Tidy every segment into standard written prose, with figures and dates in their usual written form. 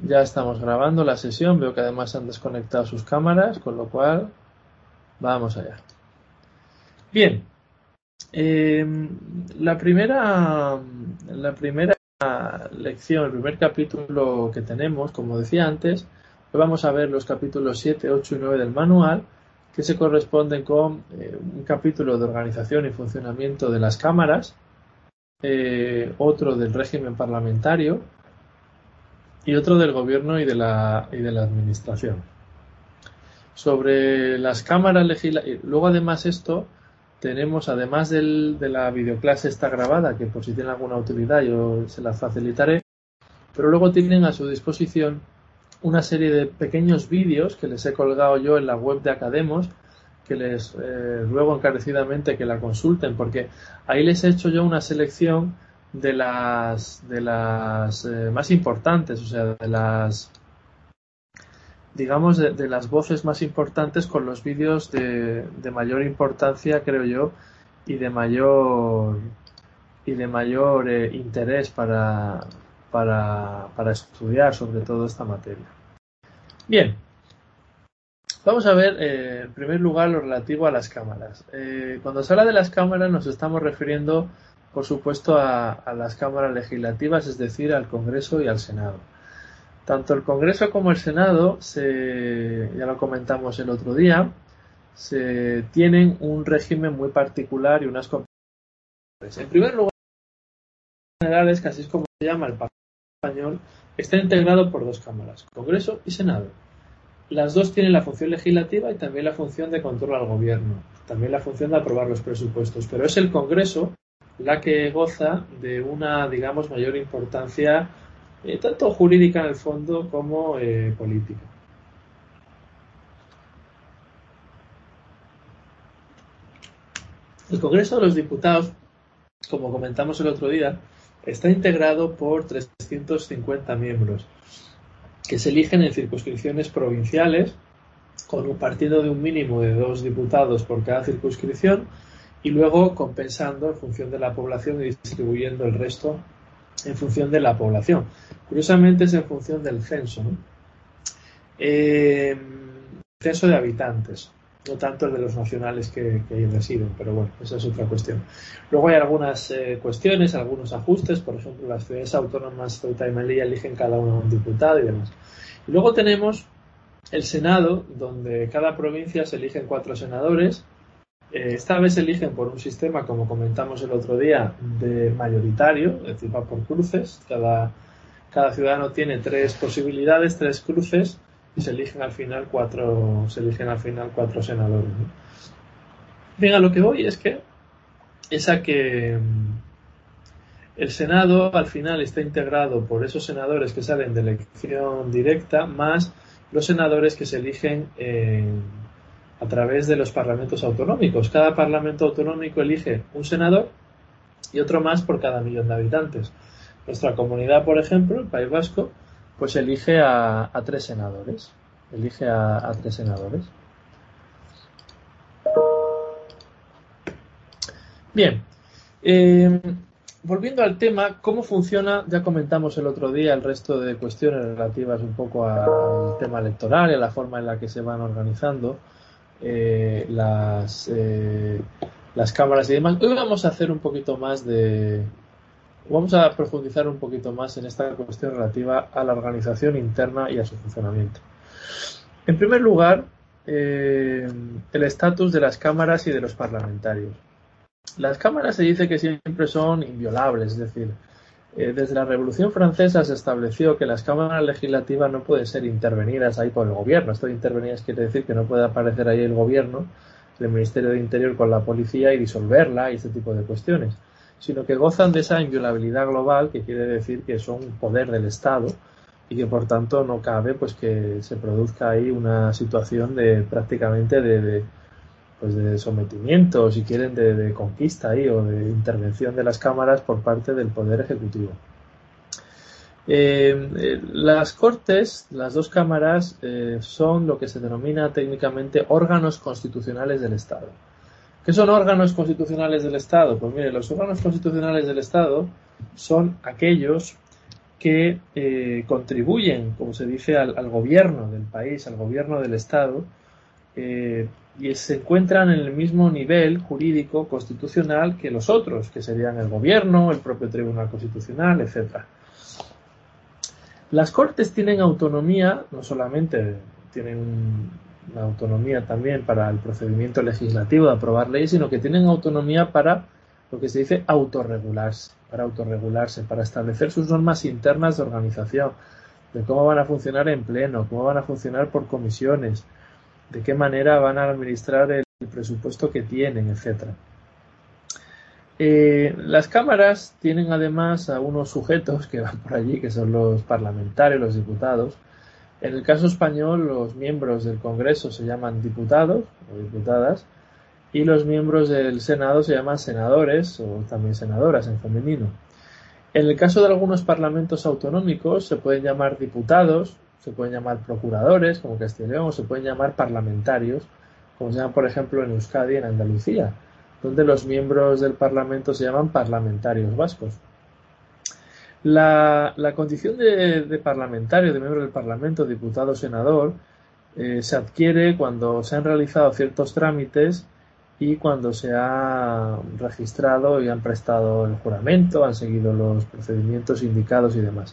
Ya estamos grabando la sesión. Veo que además han desconectado sus cámaras, con lo cual vamos allá. Bien. La primera lección, el primer capítulo que tenemos, como decía antes, hoy vamos a ver los capítulos 7, 8 y 9 del manual, que se corresponden con un capítulo de organización y funcionamiento de las cámaras, otro del régimen parlamentario y otro del gobierno y de la administración. Sobre las cámaras legislativas, luego además esto tenemos, además de la videoclase está grabada, que por si tiene alguna utilidad yo se la facilitaré, pero luego tienen a su disposición una serie de pequeños vídeos que les he colgado yo en la web de Academos, que les ruego encarecidamente que la consulten, porque ahí les he hecho yo una selección de las más importantes, o sea, de las, digamos, de las voces más importantes, con los vídeos de mayor importancia, creo yo, y de mayor interés para estudiar sobre todo esta materia. Bien, vamos a ver en primer lugar lo relativo a las cámaras. Cuando se habla de las cámaras nos estamos refiriendo, por supuesto, a las cámaras legislativas, es decir, al Congreso y al Senado. Tanto el Congreso como el Senado, ya lo comentamos el otro día, tienen un régimen muy particular y unas competencias. En primer lugar, generales, que así es como se llama el Parlamento español, está integrado por dos cámaras, Congreso y Senado. Las dos tienen la función legislativa y también la función de control al gobierno, también la función de aprobar los presupuestos, pero es el Congreso la que goza de una, digamos, mayor importancia, tanto jurídica en el fondo como política. El Congreso de los Diputados, como comentamos el otro día, está integrado por 350 miembros que se eligen en circunscripciones provinciales, con un partido de un mínimo de 2 diputados por cada circunscripción, y luego compensando en función de la población y distribuyendo el resto en función de la población. Curiosamente es en función del censo, ¿no? Censo de habitantes, no tanto el de los nacionales que ahí residen, pero bueno, esa es otra cuestión. Luego hay algunas cuestiones, algunos ajustes, por ejemplo, las ciudades autónomas Ceuta y Melilla eligen cada uno un diputado y demás. Y luego tenemos el Senado, donde cada provincia se eligen 4 senadores. Esta vez se eligen por un sistema, como comentamos el otro día, de mayoritario, es decir, va por cruces. Cada ciudadano tiene 3 posibilidades, 3 cruces, y se eligen al final 4 senadores, ¿no? Bien, a lo que voy es que el Senado al final está integrado por esos senadores que salen de elección directa, más los senadores que se eligen a través de los parlamentos autonómicos. Cada parlamento autonómico elige un senador y otro más por cada millón de habitantes. Nuestra comunidad, por ejemplo, el País Vasco, pues elige a 3 senadores. Elige a 3 senadores. Bien. Volviendo al tema, ¿cómo funciona? Ya comentamos el otro día el resto de cuestiones relativas un poco al tema electoral y a la forma en la que se van organizando las cámaras y demás. Hoy vamos a hacer un poquito más vamos a profundizar un poquito más en esta cuestión relativa a la organización interna y a su funcionamiento. En primer lugar, el estatus de las cámaras y de los parlamentarios. Las cámaras se dice que siempre son inviolables, es decir, desde la Revolución Francesa se estableció que las cámaras legislativas no pueden ser intervenidas ahí por el gobierno. Esto de intervenidas quiere decir que no puede aparecer ahí el gobierno, el Ministerio de Interior con la policía y disolverla y este tipo de cuestiones, sino que gozan de esa inviolabilidad global, que quiere decir que son un poder del Estado y que por tanto no cabe pues que se produzca ahí una situación de prácticamente de sometimiento, si quieren, de conquista ahí, o de intervención de las cámaras por parte del Poder Ejecutivo. Las Cortes, las dos cámaras, son lo que se denomina técnicamente órganos constitucionales del Estado. ¿Qué son órganos constitucionales del Estado? Pues mire, los órganos constitucionales del Estado son aquellos que contribuyen, como se dice, al gobierno del país, al gobierno del Estado, y se encuentran en el mismo nivel jurídico constitucional que los otros, que serían el gobierno, el propio Tribunal Constitucional, etcétera. Las Cortes tienen autonomía, no solamente tienen una autonomía también para el procedimiento legislativo de aprobar leyes, sino que tienen autonomía para lo que se dice autorregularse, para establecer sus normas internas de organización, de cómo van a funcionar en pleno, cómo van a funcionar por comisiones, de qué manera van a administrar el presupuesto que tienen, etcétera. Las cámaras tienen además a unos sujetos que van por allí, que son los parlamentarios, los diputados. En el caso español, los miembros del Congreso se llaman diputados o diputadas, y los miembros del Senado se llaman senadores o también senadoras en femenino. En el caso de algunos parlamentos autonómicos se pueden llamar diputados, se pueden llamar procuradores, como Castilla y León, o se pueden llamar parlamentarios, como se llaman, por ejemplo, en Euskadi, en Andalucía, donde los miembros del Parlamento se llaman parlamentarios vascos. La condición de parlamentario, de miembro del Parlamento, diputado, senador, se adquiere cuando se han realizado ciertos trámites y cuando se ha registrado y han prestado el juramento, han seguido los procedimientos indicados y demás.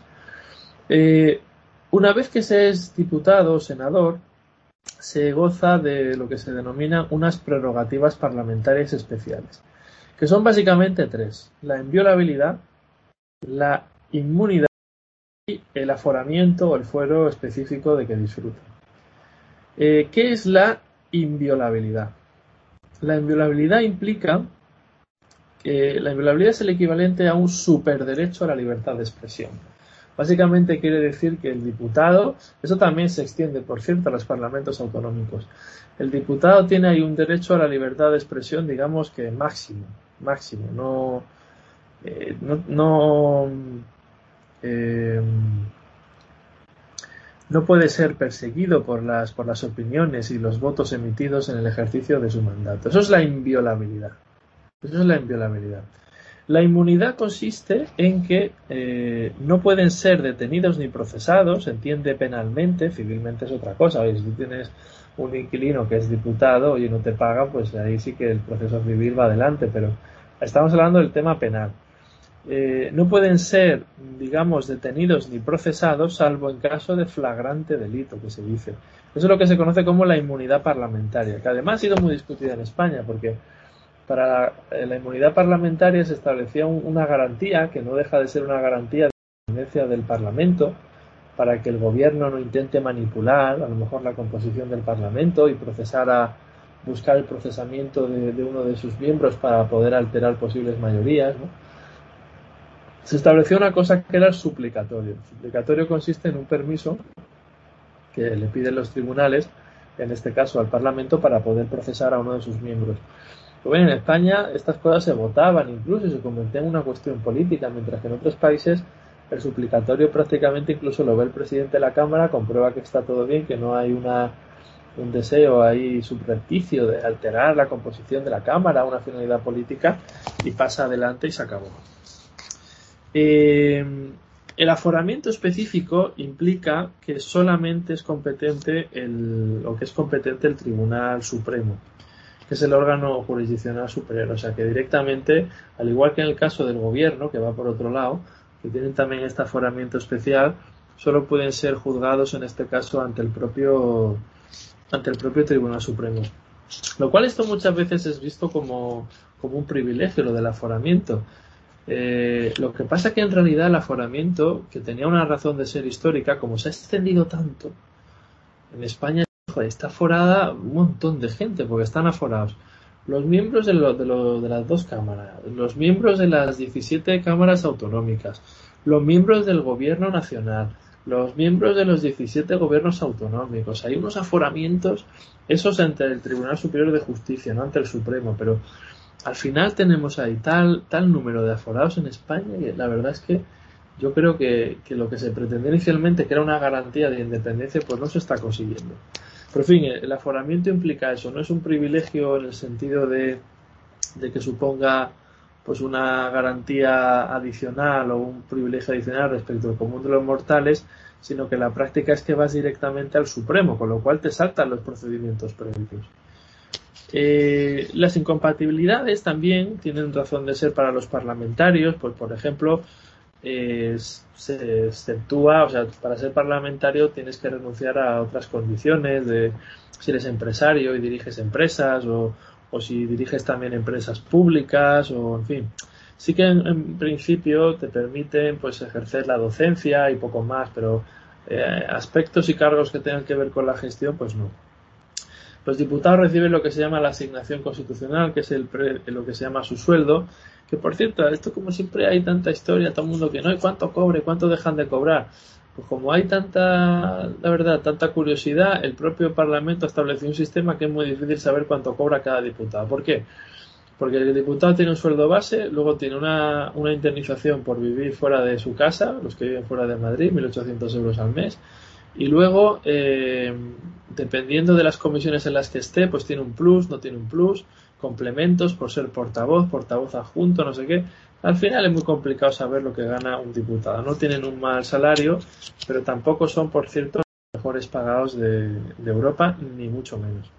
Una vez que se es diputado o senador, se goza de lo que se denominan unas prerrogativas parlamentarias especiales, que son básicamente tres: la inviolabilidad, la inmunidad y el aforamiento o el fuero específico de que disfrutan. ¿Qué es la inviolabilidad? La inviolabilidad implica que la inviolabilidad es el equivalente a un superderecho a la libertad de expresión. Básicamente quiere decir que el diputado, eso también se extiende, por cierto, a los parlamentos autonómicos. El diputado tiene ahí un derecho a la libertad de expresión, digamos que máximo, no puede ser perseguido por las opiniones y los votos emitidos en el ejercicio de su mandato. Eso es la inviolabilidad. La inmunidad consiste en que no pueden ser detenidos ni procesados, se entiende penalmente, civilmente es otra cosa. Oye, si tú tienes un inquilino que es diputado y no te paga, pues ahí sí que el proceso civil va adelante, pero estamos hablando del tema penal. No pueden ser, digamos, detenidos ni procesados, salvo en caso de flagrante delito, que se dice. Eso es lo que se conoce como la inmunidad parlamentaria, que además ha sido muy discutida en España, porque para la inmunidad parlamentaria se establecía una garantía, que no deja de ser una garantía de independencia del Parlamento, para que el gobierno no intente manipular a lo mejor la composición del Parlamento y buscar el procesamiento de uno de sus miembros para poder alterar posibles mayorías, ¿no? Se estableció una cosa que era el suplicatorio. El suplicatorio consiste en un permiso que le piden los tribunales, en este caso al Parlamento, para poder procesar a uno de sus miembros. Pues bien, en España estas cosas se votaban incluso y se convertían en una cuestión política, mientras que en otros países el suplicatorio prácticamente incluso lo ve el presidente de la Cámara, comprueba que está todo bien, que no hay un deseo ahí subrepticio de alterar la composición de la Cámara, una finalidad política, y pasa adelante y se acabó. El aforamiento específico implica que solamente es competente el Tribunal Supremo, que es el órgano jurisdiccional superior. O sea que directamente, al igual que en el caso del gobierno, que va por otro lado, que tienen también este aforamiento especial, solo pueden ser juzgados en este caso ante el propio Tribunal Supremo. Lo cual esto muchas veces es visto como un privilegio, lo del aforamiento. Lo que pasa que en realidad el aforamiento, que tenía una razón de ser histórica, como se ha extendido tanto, en España está aforada un montón de gente, porque están aforados los miembros de las dos cámaras, los miembros de las 17 cámaras autonómicas, los miembros del gobierno nacional, los miembros de los 17 gobiernos autonómicos. Hay unos aforamientos, esos ante el Tribunal Superior de Justicia, no ante el Supremo, pero al final tenemos ahí tal número de aforados en España, y la verdad es que yo creo que lo que se pretendía inicialmente, que era una garantía de independencia, pues no se está consiguiendo. Pero en fin, el aforamiento implica eso, no es un privilegio en el sentido de que suponga pues una garantía adicional o un privilegio adicional respecto al común de los mortales, sino que la práctica es que vas directamente al Supremo, con lo cual te saltan los procedimientos previos. Las incompatibilidades también tienen razón de ser para los parlamentarios, pues por ejemplo, se exceptúa, o sea, para ser parlamentario tienes que renunciar a otras condiciones de si eres empresario y diriges empresas o si diriges también empresas públicas o en fin. Sí que en principio te permiten pues ejercer la docencia y poco más, pero aspectos y cargos que tengan que ver con la gestión, pues no. Los diputados reciben lo que se llama la asignación constitucional, que es lo que se llama su sueldo, que por cierto, esto como siempre hay tanta historia, todo el mundo que no, ¿y cuánto cobre? ¿Cuánto dejan de cobrar? Pues como hay tanta, la verdad, tanta curiosidad, el propio Parlamento ha establecido un sistema que es muy difícil saber cuánto cobra cada diputado. ¿Por qué? Porque el diputado tiene un sueldo base, luego tiene una indemnización por vivir fuera de su casa, los que viven fuera de Madrid, 1.800 euros al mes, y luego, dependiendo de las comisiones en las que esté, pues tiene un plus, no tiene un plus, complementos por ser portavoz adjunto, no sé qué. Al final es muy complicado saber lo que gana un diputado. No tienen un mal salario, pero tampoco son, por cierto, los mejores pagados de Europa, ni mucho menos.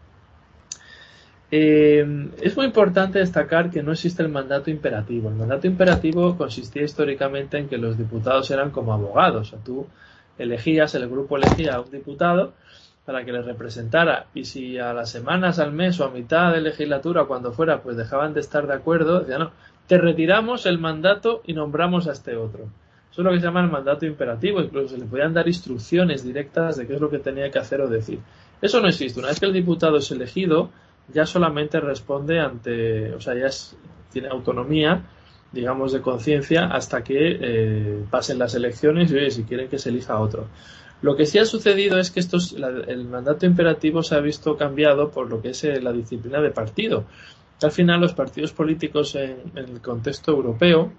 Es muy importante destacar que no existe el mandato imperativo. El mandato imperativo consistía históricamente en que los diputados eran como abogados. O sea, tú elegías, el grupo elegía a un diputado para que le representara, y si a las semanas, al mes o a mitad de legislatura, cuando fuera, pues dejaban de estar de acuerdo, decían, no, te retiramos el mandato y nombramos a este otro. Eso es lo que se llama el mandato imperativo, incluso se le podían dar instrucciones directas de qué es lo que tenía que hacer o decir. Eso no existe. Una vez que el diputado es elegido, ya solamente responde ante, o sea, tiene autonomía, digamos, de conciencia hasta que pasen las elecciones y oye, si quieren que se elija otro. Lo que sí ha sucedido es que el mandato imperativo se ha visto cambiado por lo que es la disciplina de partido. Al final los partidos políticos en el contexto europeo,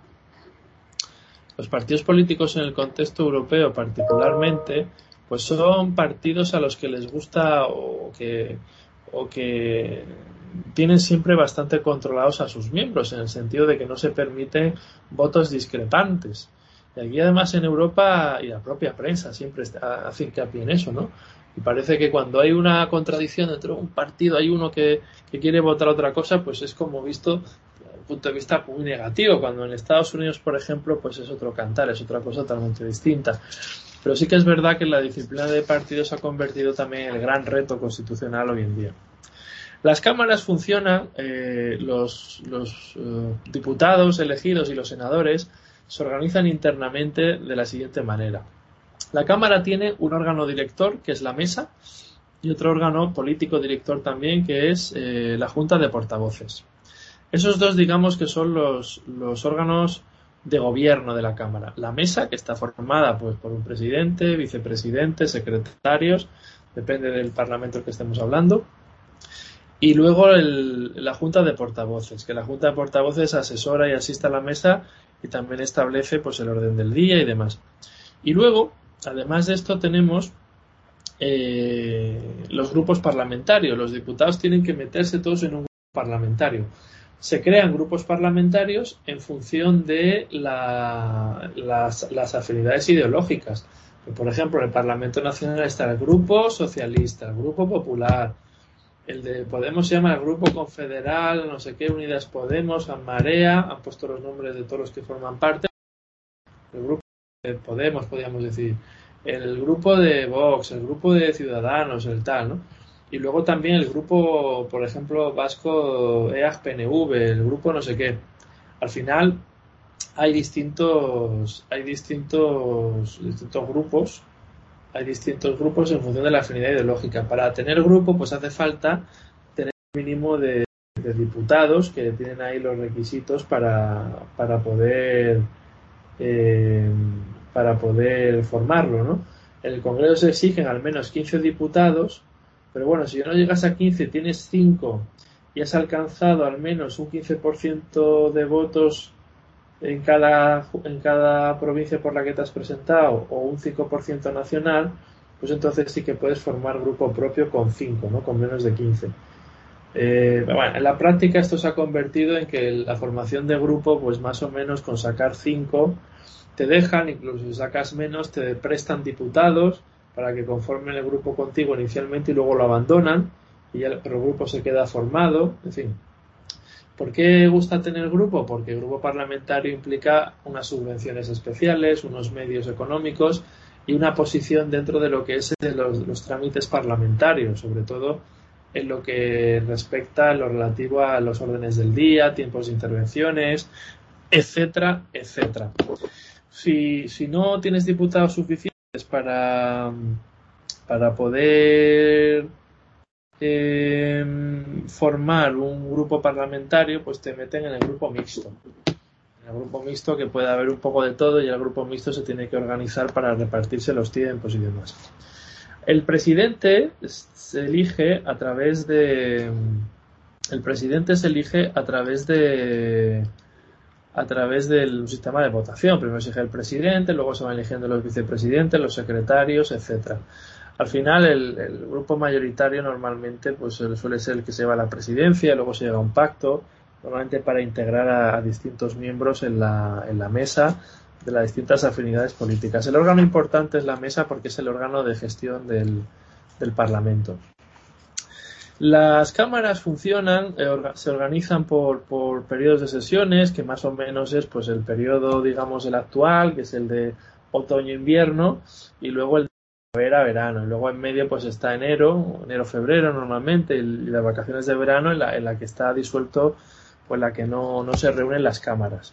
particularmente, pues son partidos a los que les gusta o que tienen siempre bastante controlados a sus miembros, en el sentido de que no se permiten votos discrepantes. Y aquí además en Europa, y la propia prensa siempre hace hincapié en eso, ¿no? Y parece que cuando hay una contradicción dentro de un partido, hay uno que quiere votar otra cosa, pues es como visto desde un punto de vista muy negativo, cuando en Estados Unidos, por ejemplo, pues es otro cantar, es otra cosa totalmente distinta. Pero sí que es verdad que la disciplina de partidos se ha convertido también en el gran reto constitucional hoy en día. Las cámaras funcionan, los diputados elegidos y los senadores se organizan internamente de la siguiente manera. La Cámara tiene un órgano director, que es la mesa, y otro órgano político director también, que es la Junta de Portavoces. Esos dos, digamos, que son los órganos de gobierno de la Cámara. La mesa, que está formada pues por un presidente, vicepresidente, secretarios, depende del parlamento que estemos hablando. Y luego la Junta de Portavoces, que la Junta de Portavoces asesora y asiste a la mesa y también establece pues el orden del día y demás. Y luego, además de esto, tenemos los grupos parlamentarios. Los diputados tienen que meterse todos en un grupo parlamentario. Se crean grupos parlamentarios en función de las afinidades ideológicas. Por ejemplo, en el Parlamento Nacional está el Grupo Socialista, el Grupo Popular, el de Podemos se llama el Grupo Confederal, no sé qué, Unidas Podemos, Marea, han puesto los nombres de todos los que forman parte. El Grupo de Podemos, podríamos decir, el Grupo de Vox, el Grupo de Ciudadanos, el tal, ¿no? Y luego también el Grupo, por ejemplo, vasco EAG-PNV, el Grupo no sé qué. Al final hay distintos grupos. Hay distintos grupos en función de la afinidad ideológica. Para tener grupo, pues hace falta tener un mínimo de diputados que tienen ahí los requisitos para poder formarlo, ¿no? En el Congreso se exigen al menos 15 diputados, pero bueno, si no llegas a 15, tienes 5 y has alcanzado al menos un 15% de votos en cada provincia por la que te has presentado o un 5% nacional, pues entonces sí que puedes formar grupo propio con 5, ¿no? Con menos de 15. Bueno, en la práctica esto se ha convertido en que la formación de grupo, pues más o menos con sacar 5 te dejan, incluso si sacas menos, te prestan diputados para que conformen el grupo contigo inicialmente y luego lo abandonan, y ya, pero el grupo se queda formado, en fin. ¿Por qué gusta tener grupo? Porque el grupo parlamentario implica unas subvenciones especiales, unos medios económicos y una posición dentro de lo que es los trámites parlamentarios, sobre todo en lo que respecta a lo relativo a los órdenes del día, tiempos de intervenciones, etcétera, etcétera. Si no tienes diputados suficientes para poder formar un grupo parlamentario, pues te meten en el grupo mixto. En el grupo mixto, que puede haber un poco de todo, y el grupo mixto se tiene que organizar para repartirse los tiempos y demás. El presidente se elige a través de del sistema de votación. Primero se elige el presidente, luego se van eligiendo los vicepresidentes, los secretarios, etcétera. Al final el grupo mayoritario normalmente pues suele ser el que se lleva la presidencia, luego se llega a un pacto, normalmente para integrar a distintos miembros en la mesa de las distintas afinidades políticas. El órgano importante es la mesa porque es el órgano de gestión del Parlamento. Las cámaras funcionan, se organizan por periodos de sesiones, que más o menos es pues el periodo, digamos, el actual, que es el de otoño-invierno, y luego el de primavera-verano. Y luego en medio pues está enero-febrero normalmente, y las vacaciones de verano en la que está disuelto, pues la que no se reúnen las cámaras.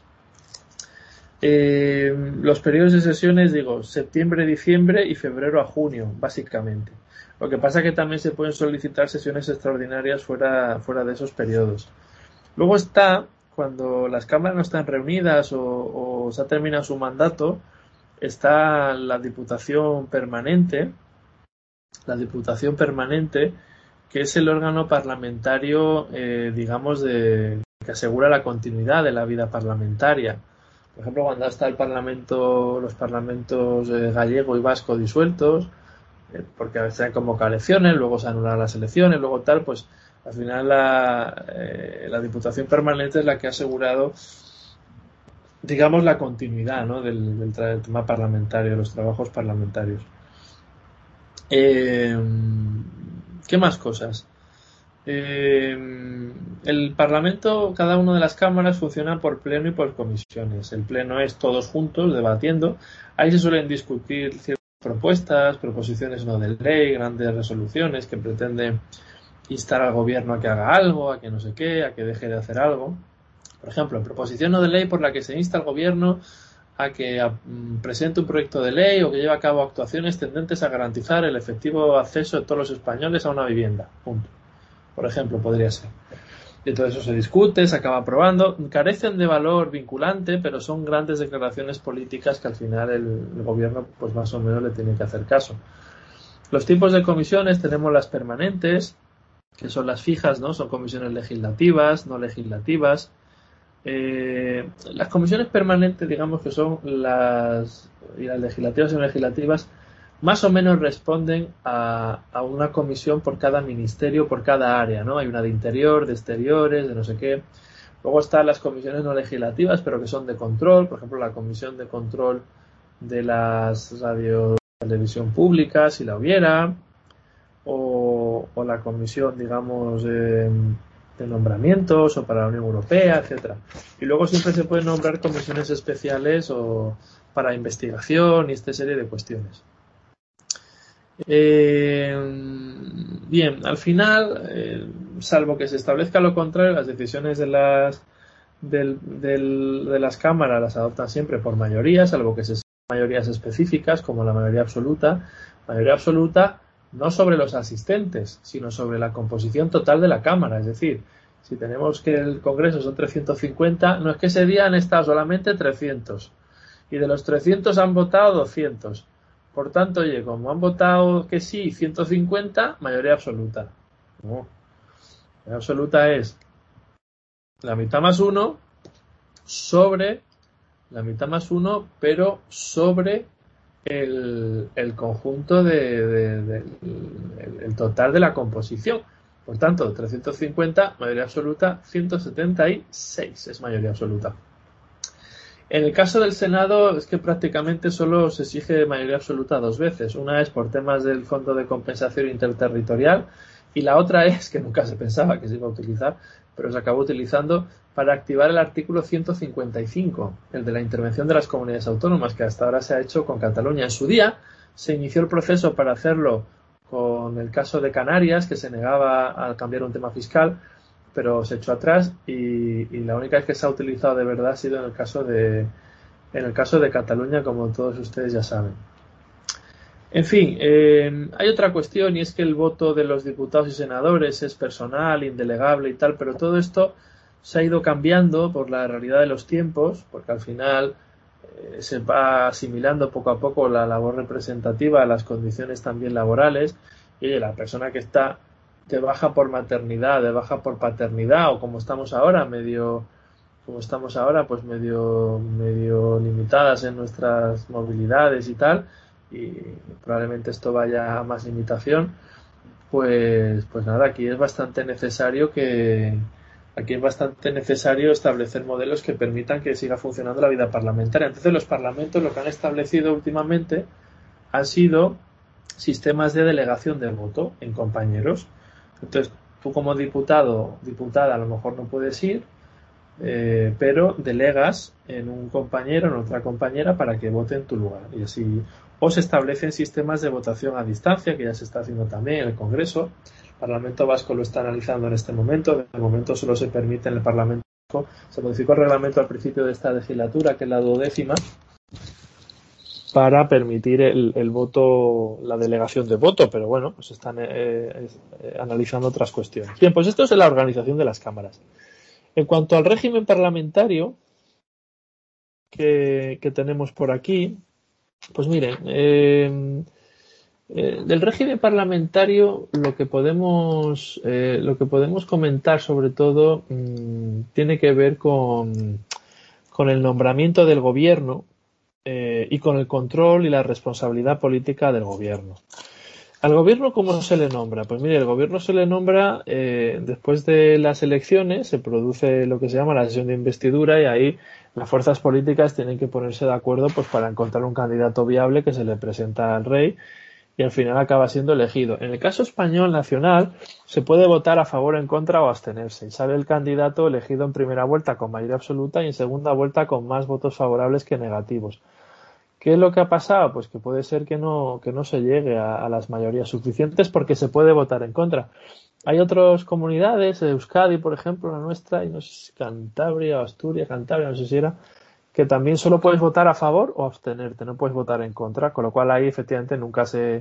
Los periodos de sesiones, digo, septiembre-diciembre y febrero a junio, básicamente. Lo que pasa es que también se pueden solicitar sesiones extraordinarias fuera de esos periodos. Luego está, cuando las cámaras no están reunidas o se ha terminado su mandato, está la Diputación Permanente, que es el órgano parlamentario, digamos, que asegura la continuidad de la vida parlamentaria. Por ejemplo, cuando está los parlamentos gallego y vasco disueltos, porque a veces se han convocado elecciones, luego se anulan las elecciones, luego tal, pues al final la Diputación Permanente es la que ha asegurado, digamos, la continuidad, ¿no?, del tema parlamentario, de los trabajos parlamentarios. ¿Qué más cosas? El Parlamento, cada una de las cámaras funciona por pleno y por comisiones. El pleno es todos juntos debatiendo. Ahí se suelen discutir ciertas propuestas, proposiciones no de ley, grandes resoluciones que pretenden instar al gobierno a que haga algo, a que no sé qué, a que deje de hacer algo. Por ejemplo, proposición no de ley por la que se insta al gobierno a que presente un proyecto de ley o que lleve a cabo actuaciones tendentes a garantizar el efectivo acceso de todos los españoles a una vivienda. Punto. Por ejemplo, podría ser. Y todo eso se discute, se acaba aprobando. Carecen de valor vinculante, pero son grandes declaraciones políticas que al final el gobierno, pues más o menos le tiene que hacer caso. Los tipos de comisiones tenemos las permanentes, que son las fijas, ¿no? Son comisiones legislativas, no legislativas. Las comisiones permanentes, digamos que son y las legislativas y no legislativas, más o menos responden a una comisión por cada ministerio, por cada área, ¿no? Hay una de interior, de exteriores, de no sé qué. Luego están las comisiones no legislativas, pero que son de control, por ejemplo, la comisión de control de las radio y televisión públicas, si la hubiera, o la comisión, digamos, de nombramientos o para la Unión Europea, etcétera. Y luego siempre se pueden nombrar comisiones especiales o para investigación y esta serie de cuestiones. Bien, al final, salvo que se establezca lo contrario, las decisiones de las cámaras las adoptan siempre por mayoría, salvo que se sean mayorías específicas, como la mayoría absoluta no sobre los asistentes, sino sobre la composición total de la Cámara. Es decir, si tenemos que el Congreso son 350, no es que ese día han estado solamente 300 y de los 300 han votado 200. Por tanto, oye, como han votado que sí 150, mayoría absoluta. No. La absoluta es la mitad más uno sobre la mitad más uno, pero sobre el conjunto el total de la composición. Por tanto, 350, mayoría absoluta, 176 es mayoría absoluta. En el caso del Senado es que prácticamente solo se exige mayoría absoluta 2 veces. Una es por temas del Fondo de Compensación Interterritorial y la otra es, que nunca se pensaba que se iba a utilizar, pero se acabó utilizando para activar el artículo 155, el de la intervención de las comunidades autónomas, que hasta ahora se ha hecho con Cataluña. En su día se inició el proceso para hacerlo con el caso de Canarias, que se negaba a cambiar un tema fiscal, pero se echó atrás y la única vez que se ha utilizado de verdad ha sido en el caso de Cataluña, como todos ustedes ya saben. En fin, hay otra cuestión y es que el voto de los diputados y senadores es personal, indelegable y tal, pero todo esto se ha ido cambiando por la realidad de los tiempos, porque al final se va asimilando poco a poco la labor representativa a las condiciones también laborales y la persona que está de baja por maternidad, de baja por paternidad o como estamos ahora, pues medio limitadas en nuestras movilidades y tal, y probablemente esto vaya a más limitación, pues nada, aquí es bastante necesario establecer modelos que permitan que siga funcionando la vida parlamentaria. Entonces los parlamentos lo que han establecido últimamente han sido sistemas de delegación del voto en compañeros. Entonces tú como diputada a lo mejor no puedes ir, pero delegas en un compañero, en otra compañera para que vote en tu lugar y así. O se establecen sistemas de votación a distancia, que ya se está haciendo también en el Congreso. El Parlamento Vasco lo está analizando en este momento. De momento solo se permite en el Parlamento Vasco. Se modificó el reglamento al principio de esta legislatura, que es la 12ª, para permitir el voto, la delegación de voto, pero bueno, pues están analizando otras cuestiones. Bien, pues esto es la organización de las cámaras. En cuanto al régimen parlamentario que tenemos por aquí, pues miren, del régimen parlamentario lo que podemos comentar sobre todo tiene que ver con el nombramiento del gobierno y con el control y la responsabilidad política del gobierno. ¿Al gobierno cómo se le nombra? Pues mire, el gobierno se le nombra después de las elecciones, se produce lo que se llama la sesión de investidura y ahí las fuerzas políticas tienen que ponerse de acuerdo pues para encontrar un candidato viable que se le presenta al rey y al final acaba siendo elegido. En el caso español nacional se puede votar a favor, en contra o abstenerse y sale el candidato elegido en primera vuelta con mayoría absoluta y en segunda vuelta con más votos favorables que negativos. ¿Qué es lo que ha pasado? Pues que puede ser que no se llegue a las mayorías suficientes porque se puede votar en contra. Hay otras comunidades, Euskadi, por ejemplo, la nuestra, y no sé si Cantabria o Asturias, Cantabria, no sé si era, que también solo puedes votar a favor o abstenerte, no puedes votar en contra, con lo cual ahí efectivamente nunca se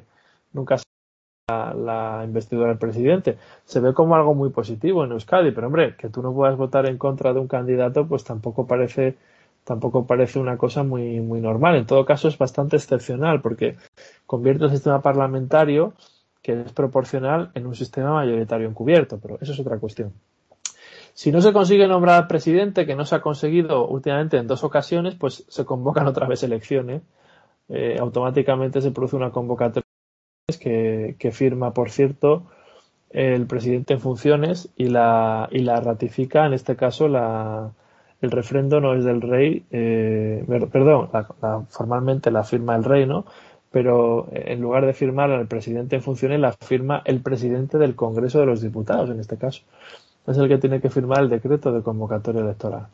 la investidura del presidente. Se ve como algo muy positivo en Euskadi, pero hombre, que tú no puedas votar en contra de un candidato, pues tampoco parece una cosa muy normal. En todo caso es bastante excepcional porque convierte el sistema parlamentario, que es proporcional, en un sistema mayoritario encubierto, pero eso es otra cuestión. Si no se consigue nombrar presidente, que no se ha conseguido últimamente en 2 ocasiones, pues se convocan otra vez elecciones. Automáticamente se produce una convocatoria que firma, por cierto, el presidente en funciones y la ratifica, en este caso, el refrendo no es del rey, formalmente la firma el rey, ¿no? Pero en lugar de firmar al presidente en funciones, la firma el presidente del Congreso de los Diputados, en este caso. Es el que tiene que firmar el decreto de convocatoria electoral.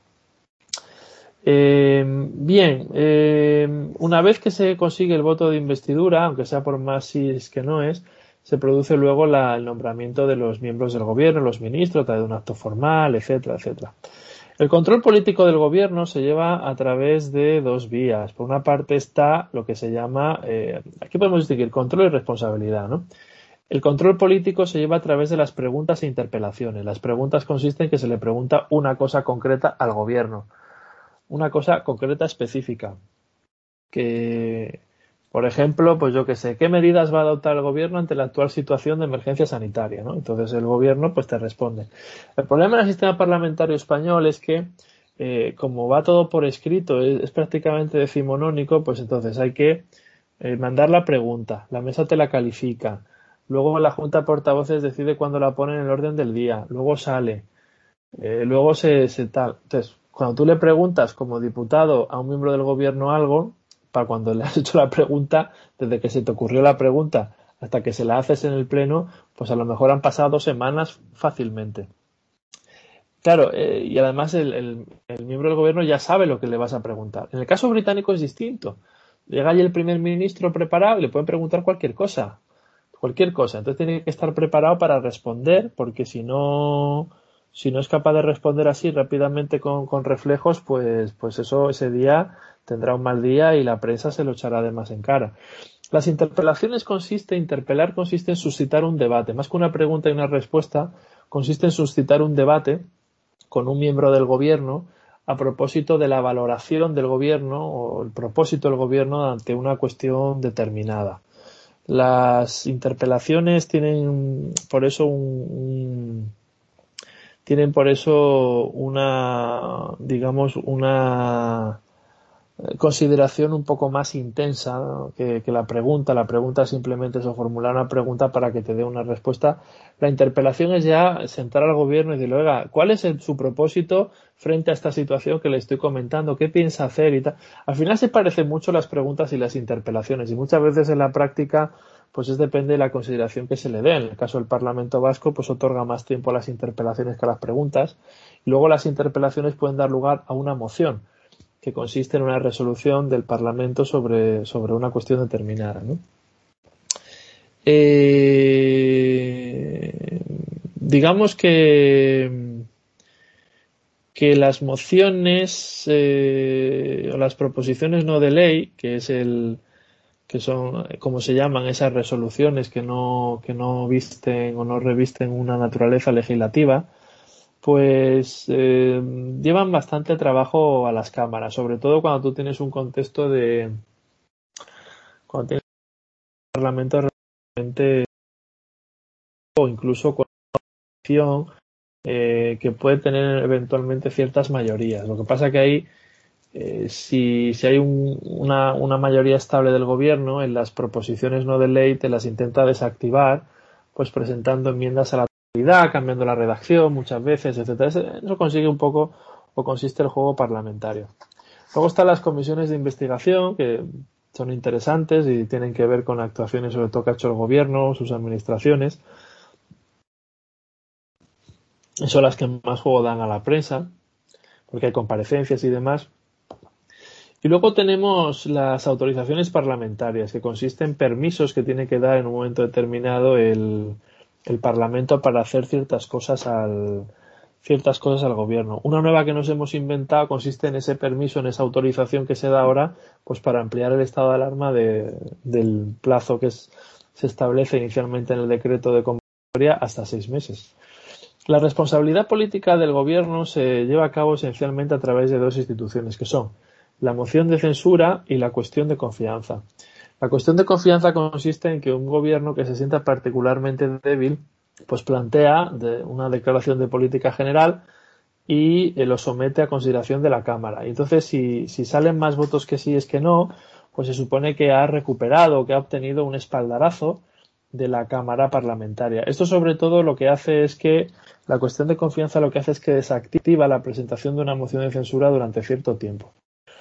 Una vez que se consigue el voto de investidura, aunque sea por más síes que no es, se produce luego el nombramiento de los miembros del gobierno, los ministros, a través de un acto formal, etcétera, etcétera. El control político del gobierno se lleva a través de 2 vías. Por una parte está lo que se llama, aquí podemos distinguir control y responsabilidad, ¿no? El control político se lleva a través de las preguntas e interpelaciones. Las preguntas consisten en que se le pregunta una cosa concreta al gobierno. Una cosa concreta específica. Que, por ejemplo, pues yo qué sé, ¿qué medidas va a adoptar el gobierno ante la actual situación de emergencia sanitaria? ¿No? Entonces el gobierno pues te responde. El problema en el sistema parlamentario español es que como va todo por escrito, es prácticamente decimonónico, pues entonces hay que mandar la pregunta, la mesa te la califica, luego la Junta de Portavoces decide cuándo la pone en el orden del día, luego sale, luego se tal. Entonces, cuando tú le preguntas como diputado a un miembro del gobierno algo, para cuando le has hecho la pregunta, desde que se te ocurrió la pregunta hasta que se la haces en el pleno, pues a lo mejor han pasado 2 semanas fácilmente. Claro, y además el miembro del gobierno ya sabe lo que le vas a preguntar. En el caso británico es distinto. Llega allí el primer ministro preparado y le pueden preguntar cualquier cosa. Cualquier cosa. Entonces tiene que estar preparado para responder, porque si no es capaz de responder así rápidamente con reflejos, pues eso ese día tendrá un mal día y la prensa se lo echará de más en cara. Las interpelaciones interpelar consiste en suscitar un debate. Más que una pregunta y una respuesta, consiste en suscitar un debate con un miembro del gobierno a propósito de la valoración del gobierno o el propósito del gobierno ante una cuestión determinada. Las interpelaciones tienen por eso tienen por eso una, digamos, una consideración un poco más intensa, ¿no? que la pregunta. La pregunta simplemente es formular una pregunta para que te dé una respuesta. La interpelación es ya sentar al gobierno y decirle, oiga, ¿cuál es su propósito frente a esta situación que le estoy comentando? ¿Qué piensa hacer? Y tal. Al final se parecen mucho las preguntas y las interpelaciones y muchas veces en la práctica pues depende de la consideración que se le dé. En el caso del Parlamento Vasco pues otorga más tiempo a las interpelaciones que a las preguntas y luego las interpelaciones pueden dar lugar a una moción que consiste en una resolución del Parlamento sobre una cuestión determinada, ¿no? Digamos que las mociones o las proposiciones no de ley, que son, como se llaman, esas resoluciones que no visten o no revisten una naturaleza legislativa, pues llevan bastante trabajo a las cámaras, sobre todo cuando tú tienes un contexto cuando tienes un parlamento realmente o incluso con una opción que puede tener eventualmente ciertas mayorías. Lo que pasa que ahí, si hay una mayoría estable del gobierno, en las proposiciones no de ley te las intenta desactivar, pues presentando enmiendas a la totalidad, cambiando la redacción muchas veces, etcétera. Eso consigue un poco o consiste el juego parlamentario. Luego están las comisiones de investigación, que son interesantes y tienen que ver con actuaciones sobre todo que ha hecho el gobierno, sus administraciones. Y son las que más juego dan a la prensa, porque hay comparecencias y demás. Y luego tenemos las autorizaciones parlamentarias, que consisten en permisos que tiene que dar en un momento determinado el Parlamento para hacer ciertas cosas al gobierno. Una nueva que nos hemos inventado consiste en ese permiso, en esa autorización que se da ahora, pues para ampliar el estado de alarma del plazo que se establece inicialmente en el decreto de convocatoria hasta 6 meses. La responsabilidad política del gobierno se lleva a cabo esencialmente a través de 2 instituciones, que son la moción de censura y la cuestión de confianza. La cuestión de confianza consiste en que un gobierno que se sienta particularmente débil pues plantea una declaración de política general y lo somete a consideración de la Cámara. Y entonces, si salen más votos que sí es que no, pues se supone que ha recuperado, que ha obtenido un espaldarazo de la Cámara parlamentaria. Esto sobre todo lo que hace es que la cuestión de confianza lo que hace es que desactiva la presentación de una moción de censura durante cierto tiempo.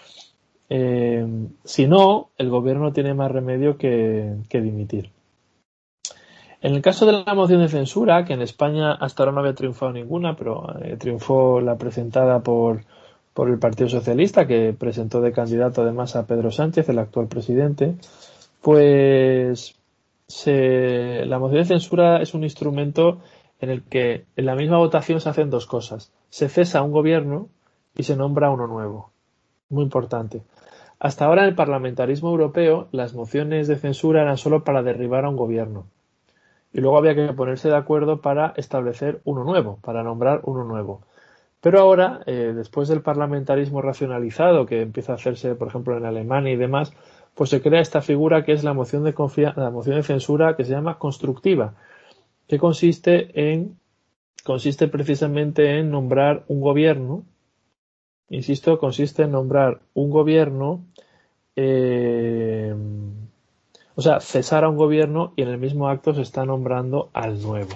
Si no, el gobierno tiene más remedio que dimitir. En el caso de la moción de censura, que en España hasta ahora no había triunfado ninguna, pero triunfó la presentada por el Partido Socialista, que presentó de candidato además a Pedro Sánchez, el actual presidente, pues la moción de censura es un instrumento en el que en la misma votación se hacen 2 cosas. Se cesa un gobierno y se nombra uno nuevo. Muy importante. Hasta ahora en el parlamentarismo europeo las mociones de censura eran solo para derribar a un gobierno. Y luego había que ponerse de acuerdo para establecer uno nuevo, para nombrar uno nuevo. Pero ahora, después del parlamentarismo racionalizado que empieza a hacerse, por ejemplo, en Alemania y demás, pues se crea esta figura que es la moción de censura que se llama constructiva, que consiste precisamente en nombrar un gobierno, insisto, consiste en nombrar un gobierno, O sea, cesar a un gobierno y en el mismo acto se está nombrando al nuevo.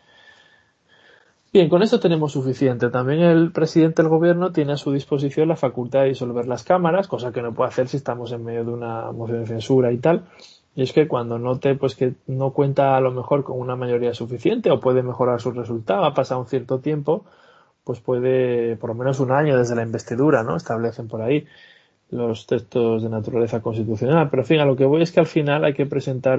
Bien, con esto tenemos suficiente. También el presidente del gobierno tiene a su disposición la facultad de disolver las cámaras, cosa que no puede hacer si estamos en medio de una moción de censura y tal. Y es que cuando note pues que no cuenta a lo mejor con una mayoría suficiente o puede mejorar su resultado, ha pasado un cierto tiempo, pues puede, por lo menos un año desde la investidura, ¿no? Establecen por ahí los textos de naturaleza constitucional. Pero en fin, a lo que voy es que al final hay que presentar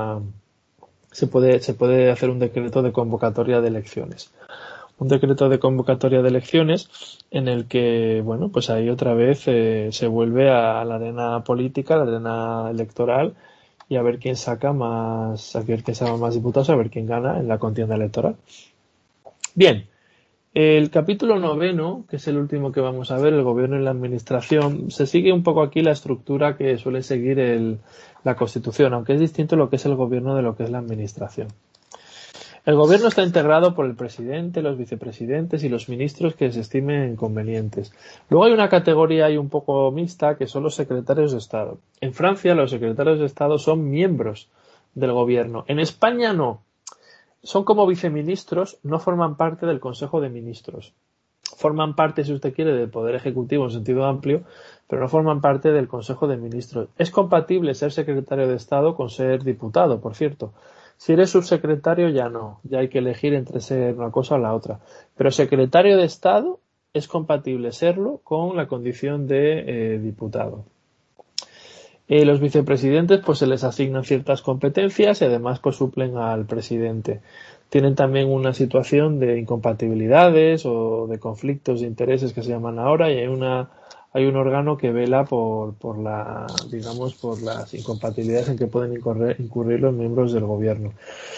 se puede hacer un decreto de convocatoria de elecciones. Un decreto de convocatoria de elecciones en el que, bueno, pues ahí otra vez se vuelve a la arena política, a la arena electoral y a ver quién saca más, a ver quién saca más diputados, a ver quién gana en la contienda electoral. Bien, el capítulo 9, que es el último que vamos a ver, el gobierno y la administración, se sigue un poco aquí la estructura que suele seguir la Constitución, aunque es distinto lo que es el gobierno de lo que es la administración. El gobierno está integrado por el presidente, los vicepresidentes y los ministros que se estimen convenientes. Luego hay una categoría ahí un poco mixta que son los secretarios de Estado. En Francia los secretarios de Estado son miembros del gobierno. En España no. Son como viceministros, no forman parte del Consejo de Ministros. Forman parte, si usted quiere, del Poder Ejecutivo en sentido amplio, pero no forman parte del Consejo de Ministros. Es compatible ser secretario de Estado con ser diputado, por cierto. Si eres subsecretario ya no, ya hay que elegir entre ser una cosa o la otra. Pero secretario de Estado es compatible serlo con la condición de diputado. Los vicepresidentes pues se les asignan ciertas competencias y además pues suplen al presidente. Tienen también una situación de incompatibilidades o de conflictos de intereses que se llaman ahora y hay un órgano que vela por las incompatibilidades en que pueden incurrir los miembros del gobierno.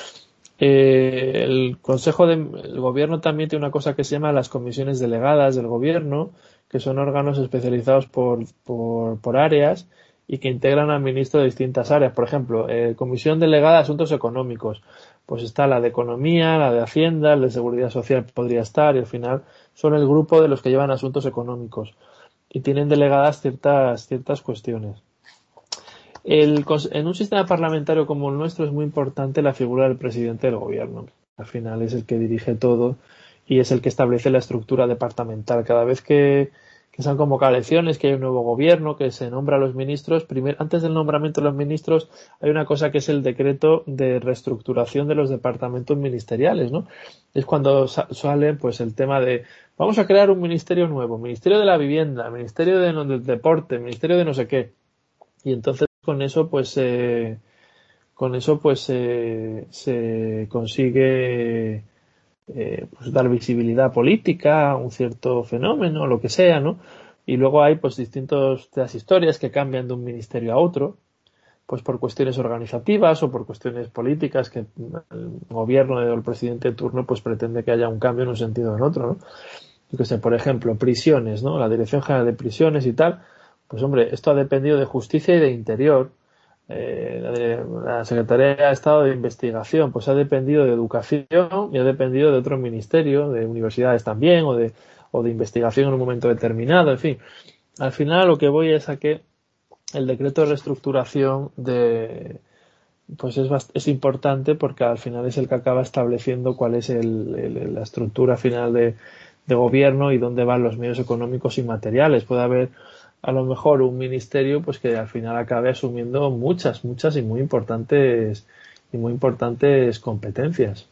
El Gobierno también tiene una cosa que se llama las comisiones delegadas del Gobierno, que son órganos especializados por áreas y que integran al ministro de distintas áreas. Por ejemplo, Comisión Delegada de Asuntos Económicos. Pues está la de Economía, la de Hacienda, la de Seguridad Social podría estar y al final son el grupo de los que llevan asuntos económicos y tienen delegadas ciertas cuestiones. En un sistema parlamentario como el nuestro es muy importante la figura del presidente del gobierno. Al final es el que dirige todo y es el que establece la estructura departamental. Cada vez que se han convocado elecciones, que hay un nuevo gobierno, que se nombra a los ministros, antes del nombramiento de los ministros hay una cosa que es el decreto de reestructuración de los departamentos ministeriales, ¿no? Es cuando sale pues el tema de vamos a crear un ministerio nuevo, Ministerio de la Vivienda, Ministerio del Deporte, Ministerio de no sé qué. Y entonces con eso pues se consigue pues dar visibilidad política a un cierto fenómeno, lo que sea, ¿no? Y luego hay pues distintas historias que cambian de un ministerio a otro, pues por cuestiones organizativas o por cuestiones políticas que el gobierno o el presidente de turno pues pretende que haya un cambio en un sentido o en otro, ¿no? Yo que sé, por ejemplo, prisiones, ¿no? La Dirección General de Prisiones y tal, pues hombre, esto ha dependido de Justicia y de Interior. La Secretaría de Estado de Investigación, pues ha dependido de Educación y ha dependido de otro ministerio, de universidades también, o de investigación en un momento determinado, en fin. Al final lo que voy es a que el decreto de reestructuración pues es importante porque al final es el que acaba estableciendo cuál es la estructura final de gobierno y dónde van los medios económicos y materiales. Puede haber a lo mejor un ministerio pues que al final acabe asumiendo muchas y muy importantes competencias.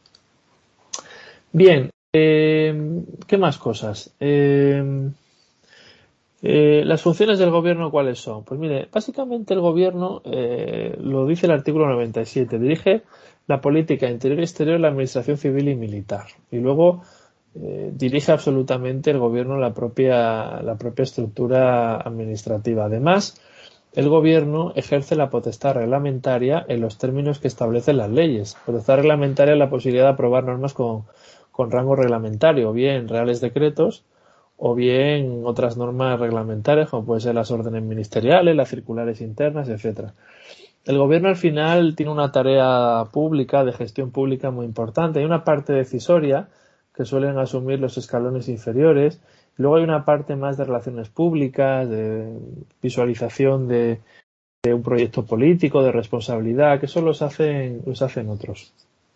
Bien, ¿qué más cosas? Las funciones del gobierno, ¿cuáles son? Pues mire, básicamente el gobierno, lo dice el artículo 97, dirige la política interior y exterior de la administración civil y militar. Y luego dirige absolutamente el gobierno la propia estructura administrativa. Además, el gobierno ejerce la potestad reglamentaria en los términos que establecen las leyes. Potestad reglamentaria es la posibilidad de aprobar normas con rango reglamentario, o bien reales decretos, o bien otras normas reglamentarias, como pueden ser las órdenes ministeriales, las circulares internas, etcétera. El gobierno al final tiene una tarea pública, de gestión pública muy importante. Hay una parte decisoria que suelen asumir los escalones inferiores. Luego hay una parte más de relaciones públicas, de visualización de un proyecto político, de responsabilidad, que eso los hacen otros.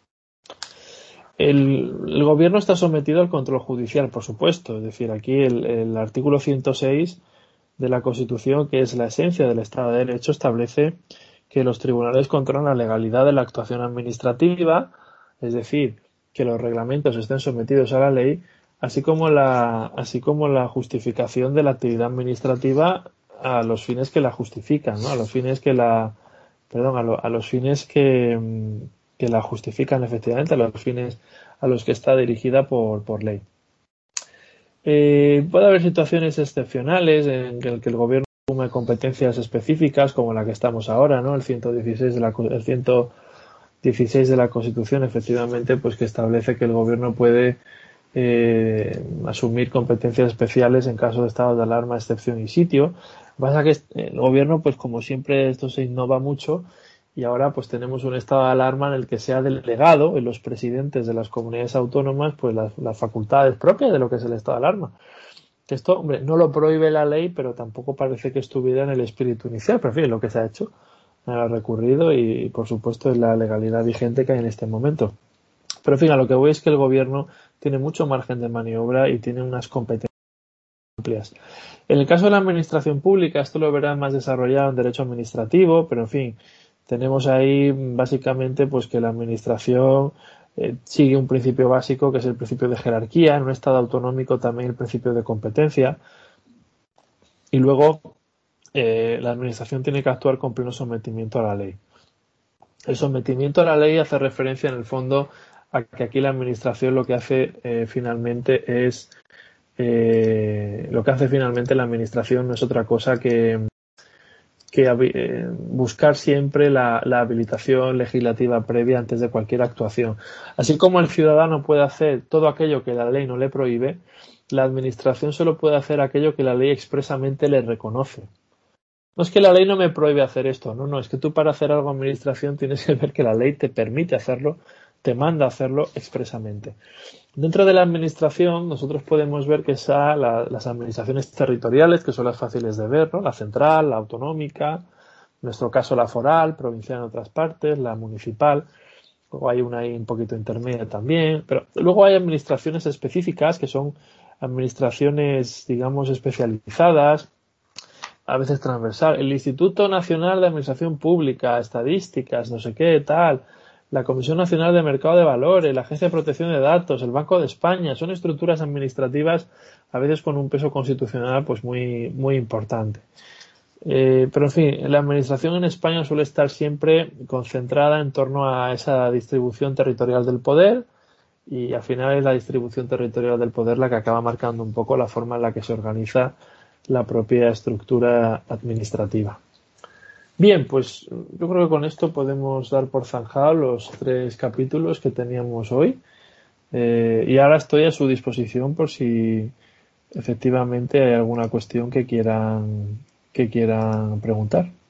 El gobierno está sometido al control judicial, por supuesto. Es decir, aquí el artículo 106 de la Constitución, que es la esencia del Estado de Derecho, establece que los tribunales controlan la legalidad de la actuación administrativa, es decir, que los reglamentos estén sometidos a la ley, así como la justificación de la actividad administrativa a los fines que la justifican, ¿no? A los fines que la, perdón, a los fines que la justifican efectivamente, a los fines a los que está dirigida por ley. Puede haber situaciones excepcionales en que el gobierno asume competencias específicas, como la que estamos ahora, ¿no? El 116 de la Constitución, efectivamente, pues que establece que el gobierno puede asumir competencias especiales en caso de estado de alarma, excepción y sitio. Pasa que el gobierno, pues como siempre, esto se innova mucho y ahora pues tenemos un estado de alarma en el que se ha delegado en los presidentes de las comunidades autónomas pues las facultades propias de lo que es el estado de alarma. Que esto, hombre, no lo prohíbe la ley, pero tampoco parece que estuviera en el espíritu inicial, pero en fin, lo que se ha hecho, ha recurrido y por supuesto es la legalidad vigente que hay en este momento. Pero en fin, a lo que voy es que el gobierno tiene mucho margen de maniobra y tiene unas competencias amplias. En el caso de la administración pública, esto lo verán más desarrollado en derecho administrativo, pero en fin, tenemos ahí básicamente pues que la administración sigue un principio básico que es el principio de jerarquía, en un estado autonómico también el principio de competencia y luego la administración tiene que actuar con pleno sometimiento a la ley. El sometimiento a la ley hace referencia en el fondo a que aquí la administración lo que hace finalmente es lo que hace finalmente la administración no es otra cosa que buscar siempre la habilitación legislativa previa antes de cualquier actuación. Así como el ciudadano puede hacer todo aquello que la ley no le prohíbe, la administración solo puede hacer aquello que la ley expresamente le reconoce. No es que la ley no me prohíbe hacer esto, no, es que tú para hacer algo administración tienes que ver que la ley te permite hacerlo, te manda a hacerlo expresamente. Dentro de la administración, nosotros podemos ver que las administraciones territoriales, que son las fáciles de ver, ¿no? La central, la autonómica, en nuestro caso la foral, provincial en otras partes, la municipal, luego hay una ahí un poquito intermedia también, pero luego hay administraciones específicas que son administraciones, digamos, especializadas, a veces transversal. El Instituto Nacional de Administración Pública, Estadísticas, no sé qué, tal, la Comisión Nacional de Mercado de Valores, la Agencia de Protección de Datos, el Banco de España, son estructuras administrativas a veces con un peso constitucional pues muy, muy importante. Pero en fin, la administración en España suele estar siempre concentrada en torno a esa distribución territorial del poder y al final es la distribución territorial del poder la que acaba marcando un poco la forma en la que se organiza la propia estructura administrativa. Bien, pues yo creo que con esto podemos dar por zanjado los 3 capítulos que teníamos hoy y ahora estoy a su disposición por si efectivamente hay alguna cuestión que quieran preguntar.